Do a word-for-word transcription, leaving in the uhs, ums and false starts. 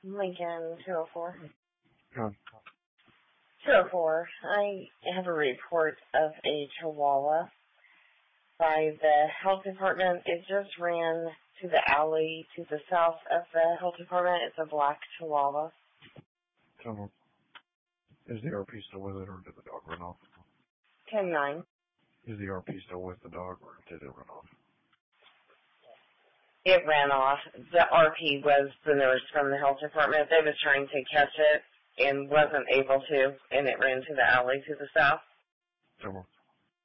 Lincoln two oh four. Huh. two oh four. I have a report of a chihuahua by the health department. It just ran to the alley to the south of the health department. It's a black chihuahua. So, is the R P still with it, or did the dog run off? ten nine. Is the R P still with the dog, or did it run off? It ran off. The R P was the nurse from the health department. They was trying to catch it and wasn't able to, and it ran to the alley to the south. So,